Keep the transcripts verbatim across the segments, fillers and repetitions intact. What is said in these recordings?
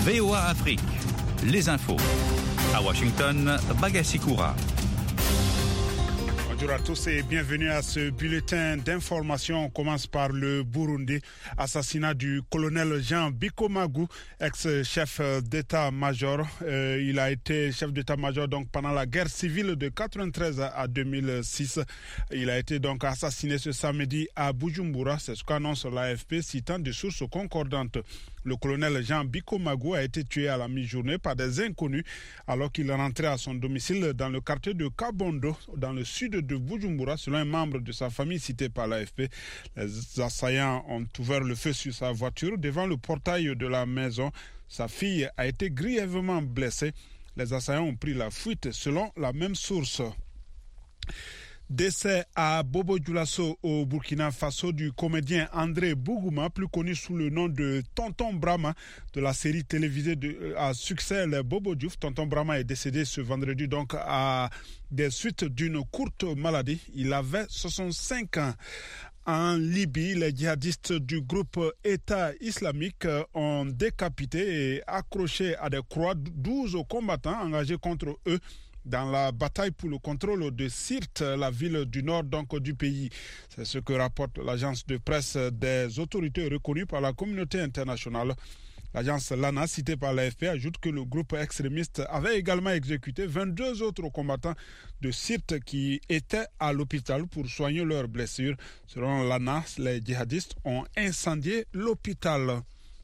V O A Afrique, les infos. À Washington, Bagassi Koura. Bonjour à tous et bienvenue à ce bulletin d'information. On commence par le Burundi. Assassinat du colonel Jean Bikomagu, ex-chef d'état-major. Euh, il a été chef d'état-major donc pendant la guerre civile de quatre-vingt-treize à deux mille six. Il a été donc assassiné ce samedi à Bujumbura. C'est ce qu'annonce l'A F P citant des sources concordantes. Le colonel Jean Bikomagu a été tué à la mi-journée par des inconnus alors qu'il rentrait à son domicile dans le quartier de Kabondo, dans le sud de Bujumbura, selon un membre de sa famille cité par l'A F P. Les assaillants ont ouvert le feu sur sa voiture devant le portail de la maison. Sa fille a été grièvement blessée. Les assaillants ont pris la fuite selon la même source. Décès à Bobo Dioulasso au Burkina Faso du comédien André Bougouma, plus connu sous le nom de Tonton Brahma de la série télévisée de, à succès les Bobo Diouf. Tonton Brahma est décédé ce vendredi donc à des suites d'une courte maladie. Il avait soixante-cinq ans. En Libye, les djihadistes du groupe État islamique ont décapité et accroché à des croix douze combattants engagés contre eux dans la bataille pour le contrôle de Sirte, la ville du nord donc du pays. C'est ce que rapporte l'agence de presse des autorités reconnues par la communauté internationale. L'agence Lana, citée par l'A F P, ajoute que le groupe extrémiste avait également exécuté vingt-deux autres combattants de Sirte qui étaient à l'hôpital pour soigner leurs blessures. Selon Lana, les djihadistes ont incendié l'hôpital.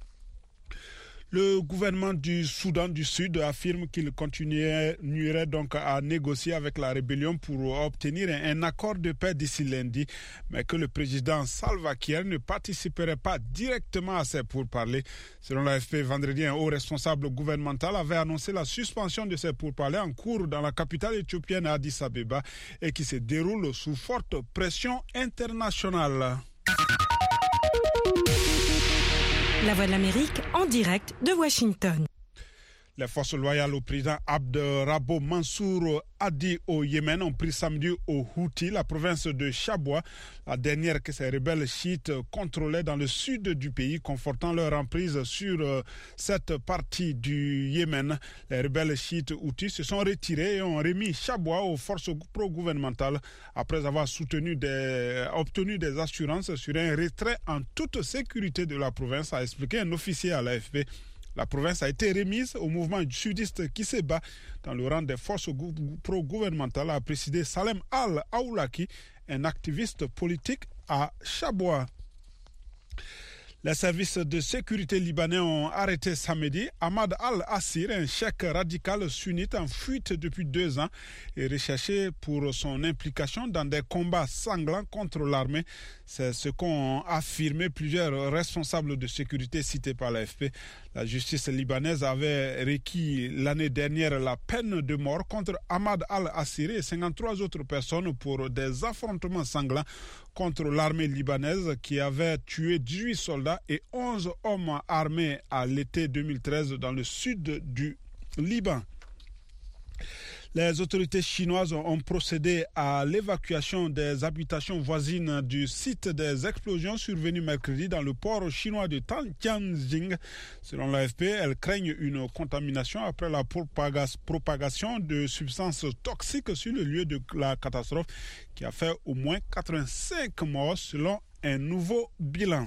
Le gouvernement du Soudan du Sud affirme qu'il continuerait donc à négocier avec la rébellion pour obtenir un accord de paix d'ici lundi, mais que le président Salva Kiir ne participerait pas directement à ces pourparlers. Selon l'A F P, vendredi, un haut responsable gouvernemental avait annoncé la suspension de ces pourparlers en cours dans la capitale éthiopienne Addis Abeba et qui se déroule sous forte pression internationale. La Voix de l'Amérique en direct de Washington. Les forces loyales au président Abderrabo Mansour Hadi au Yémen ont pris samedi au Houthi, la province de Chabwa, la dernière que ces rebelles chiites contrôlaient dans le sud du pays, confortant leur emprise sur euh, cette partie du Yémen. Les rebelles chiites Houthis se sont retirés et ont remis Chabwa aux forces pro-gouvernementales après avoir soutenu des, obtenu des assurances sur un retrait en toute sécurité de la province, a expliqué un officier à l'A F P. La province a été remise au mouvement sudiste qui se bat dans le rang des forces pro-gouvernementales, a précisé Salem Al-Aoulaki, un activiste politique à Chabwa. Les services de sécurité libanais ont arrêté samedi Ahmad Al-Assir, un cheikh radical sunnite en fuite depuis deux ans et recherché pour son implication dans des combats sanglants contre l'armée. C'est ce qu'ont affirmé plusieurs responsables de sécurité cités par l'A F P. La justice libanaise avait requis l'année dernière la peine de mort contre Ahmad Al-Assir et cinquante-trois autres personnes pour des affrontements sanglants contre l'armée libanaise qui avait tué dix-huit soldats et onze hommes armés à l'été deux mille treize dans le sud du Liban. Les autorités chinoises ont procédé à l'évacuation des habitations voisines du site des explosions survenues mercredi dans le port chinois de Tianjin. Selon l'A F P, elles craignent une contamination après la propagation de substances toxiques sur le lieu de la catastrophe qui a fait au moins quatre-vingt-cinq morts selon un nouveau bilan.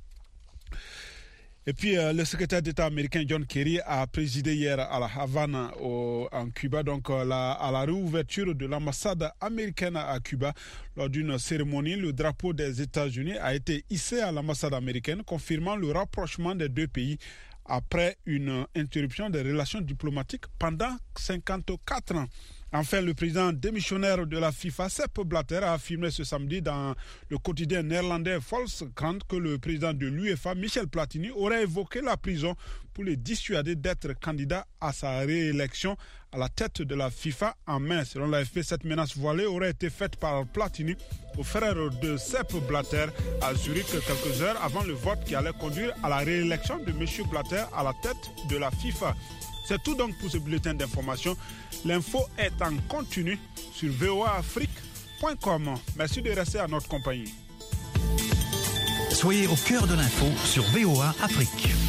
Et puis, euh, le secrétaire d'État américain John Kerry a présidé hier à la Havane, au, en Cuba, donc euh, la, à la réouverture de l'ambassade américaine à Cuba. Lors d'une cérémonie, le drapeau des États-Unis a été hissé à l'ambassade américaine, confirmant le rapprochement des deux pays après une interruption des relations diplomatiques pendant cinquante-quatre ans. Enfin, le président démissionnaire de la FIFA, Sepp Blatter, a affirmé ce samedi dans le quotidien néerlandais Volkskrant que le président de l'UEFA, Michel Platini, aurait évoqué la prison pour le dissuader d'être candidat à sa réélection à la tête de la FIFA en mai. Selon l'A F P, cette menace voilée aurait été faite par Platini au frère de Sepp Blatter à Zurich quelques heures avant le vote qui allait conduire à la réélection de M. Blatter à la tête de la FIFA. C'est tout donc pour ce bulletin d'information. L'info est en continu sur v o a afrique point com. Merci de rester à notre compagnie. Soyez au cœur de l'info sur V O A Afrique.